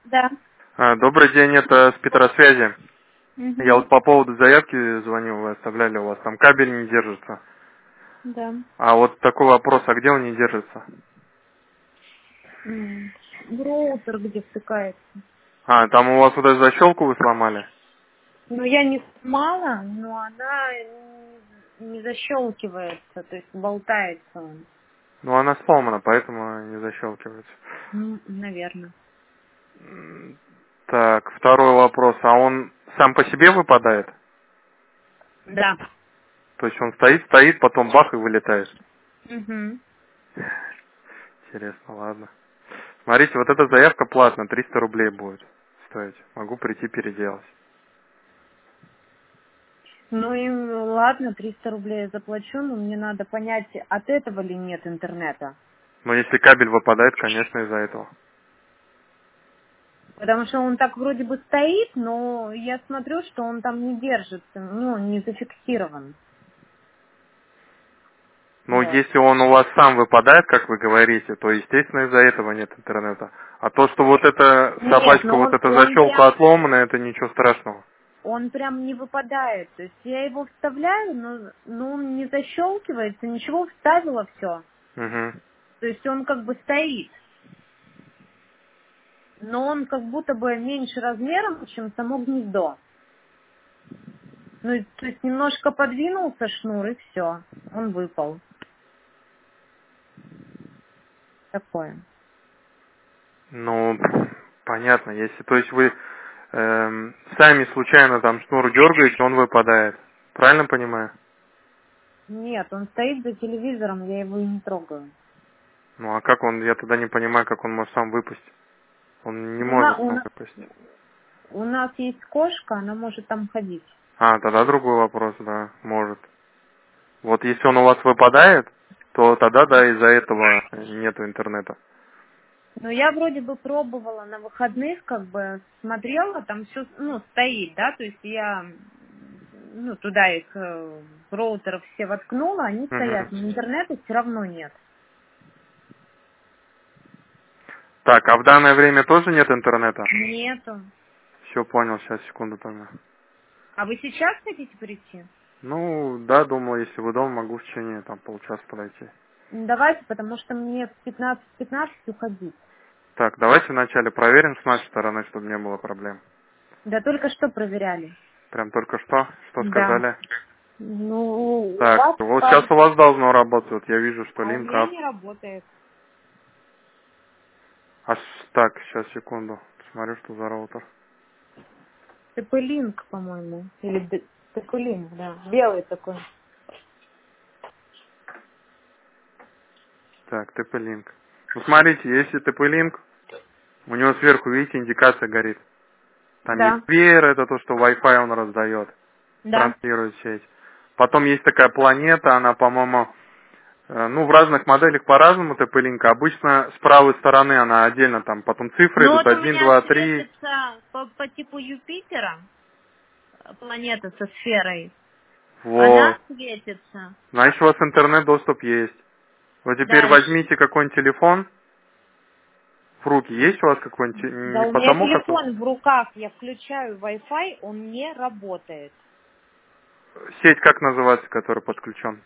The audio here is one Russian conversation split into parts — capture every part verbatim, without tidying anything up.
Да. А, Добрый день, это с Петросвязи. Угу. Я вот по поводу заявки звонил, вы оставляли, у вас там кабель не держится. Да. А вот такой вопрос, а где он не держится? М, Роутер где втыкается. А, там у вас вот эту защелку вы сломали? Ну, я не сломала, но она не не защелкивается, то есть болтается он. Ну, она сломана, поэтому не защелкивается. Ну, наверное. М, Так, второй вопрос, а он сам по себе выпадает? Да. То есть он стоит, стоит, потом бах и вылетает? Угу. Интересно, ладно. Смотрите, вот эта заявка платная, триста рублей будет стоить. Могу прийти переделать. Ну и ладно, триста рублей я заплачу, но мне надо понять, от этого ли нет интернета. Но если кабель выпадает, конечно, из-за этого. Потому что он так вроде бы стоит, но я смотрю, что он там не держится, ну, не зафиксирован. Ну, Вот. если он у вас сам выпадает, как вы говорите, то, естественно, из-за этого нет интернета. А то, что вот эта Нет, собачка, но вот он, эта он защелка прям отломана, это ничего страшного. он прям не выпадает. То есть я его вставляю, но, но он не защелкивается, ничего, вставила все. Угу. То есть он как бы стоит. Но он как будто бы меньше размером, чем само гнездо. Ну, и- то есть немножко подвинулся шнур, и все. Он выпал. Такое. Ну, понятно. Если, то есть вы эм, сами случайно там шнур дергаете, он выпадает. Правильно понимаю? Нет, он стоит за телевизором, я его и не трогаю. Ну, а как он, я тогда не понимаю, как он может сам выпасть. Он не У, на- может у сам на- выпасть. у нас есть кошка, она может там ходить. А, тогда другой вопрос, да, может. Вот если он у вас выпадает, то тогда, да, из-за этого нету интернета. Но я вроде бы пробовала на выходных, как бы смотрела, там все, ну, стоит, да, то есть я, ну, туда их э, роутеров все воткнула, они Мгм. стоят, но интернета все равно нет. Так, а в данное время тоже нет интернета? Нету. Все понял, сейчас, секунду тогда. А вы сейчас хотите прийти? Ну, да, думал, если вы дома, могу в течение там полчаса подойти. Ну, давайте, потому что мне в пятнадцать пятнадцать уходить. Так, давайте вначале проверим с нашей стороны, чтобы не было проблем. Да только что проверяли. Прям только что, что Да. сказали? Ну, у Так, вас, вот сейчас пар- у вас должно работать, вот я вижу, что а у линк меня ап. не работает. А с- так, сейчас, секунду, смотрю, что за роутер. ТП-линк, по-моему. Или д- ТП-линк, да. Белый такой. Так, ти пи линк. Ну, смотрите, если ти пи линк, у него сверху, видите, индикация горит. Там есть Да, веер, это то, что Wi-Fi он раздает, да. транслирует сеть. Потом есть такая планета, она, по-моему, э, ну, в разных моделях по-разному ти пи линка. Обычно с правой стороны она отдельно, там потом цифры Ну идут, вот у один, меня два, три. светится по, по типу Юпитера, э, планета со сферой. Она Вот. светится. Значит, у вас интернет-доступ есть. Вот теперь Да, и ш- возьмите какой-нибудь телефон в руки. Есть у вас какой-нибудь, да, не у меня потому как телефон в руках, я включаю Wi-Fi, он не работает. сеть как называется, который подключен?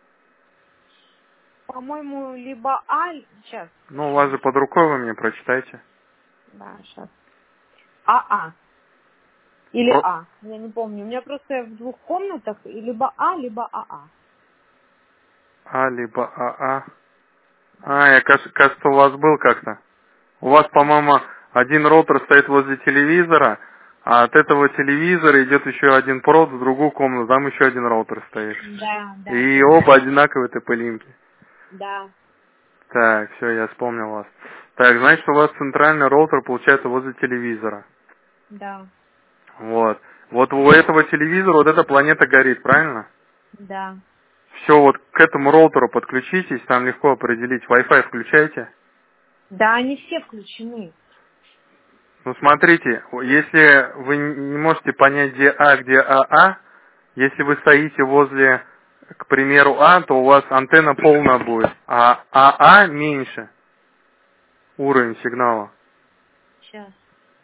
По-моему, либо А, сейчас, Ну, у вас же под рукой, вы мне прочитайте. да, сейчас. АА. Или Про- А, я не помню. У меня просто в двух комнатах и либо А, либо АА. А, либо АА. А, я, кажется, кажется, у вас был как-то. У вас, по-моему, один роутер стоит возле телевизора, а от этого телевизора идет еще один провод в другую комнату, там еще один роутер стоит. Да, да, И да. оба одинаковые ти пи линки. Да, Так, все, я вспомнил вас. Так, значит, у вас центральный роутер получается возле телевизора. да, Вот. Вот у этого телевизора вот эта планета горит, правильно? да. Все, вот к этому роутеру подключитесь, там легко определить. Wi-Fi включайте. Да, они все включены. Ну, смотрите, если вы не можете понять, где А, где АА, если вы стоите возле, к примеру, А, то у вас антенна полная будет, а АА меньше уровень сигнала. Сейчас.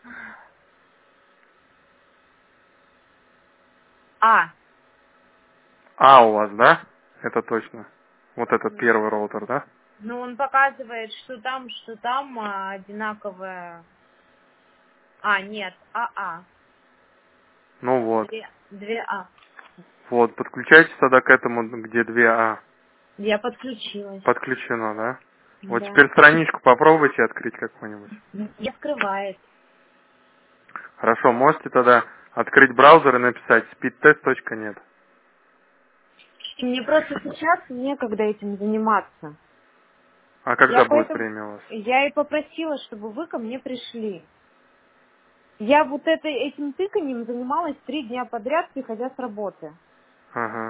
А. А у вас, да? Это точно. Вот этот первый роутер, да? Ну, он показывает, что там, что там а, одинаковое. А, нет, АА. Ну вот. Две, две А. Вот, подключайтесь тогда к этому, где две А. Я подключилась. Подключено, да? Вот Да. теперь страничку попробуйте открыть какую-нибудь. Не открывает. Хорошо, можете тогда открыть браузер и написать speedtest точка нет. Мне просто сейчас некогда этим заниматься. А когда Я будет поэтому, время у вас? я и попросила, чтобы вы ко мне пришли. Я вот это, этим тыканием занималась три дня подряд, приходя с работы. Ага.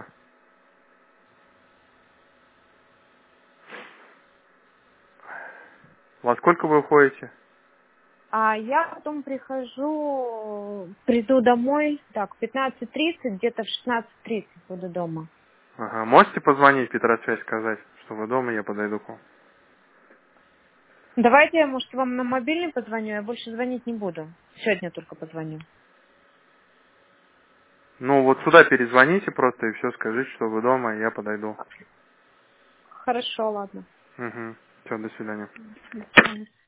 Во сколько вы уходите? А я потом прихожу, приду домой, так, в пятнадцать тридцать, где-то в шестнадцать тридцать буду дома. Ага. Можете позвонить, Петросвязь, сказать, что вы дома, я подойду к вам? Давайте я, может, вам на мобильный позвоню, я больше звонить не буду. Сегодня только позвоню. Ну, вот сюда перезвоните просто и все скажите, что вы дома, и я подойду. Хорошо, ладно. Угу. Все, до свидания. До свидания.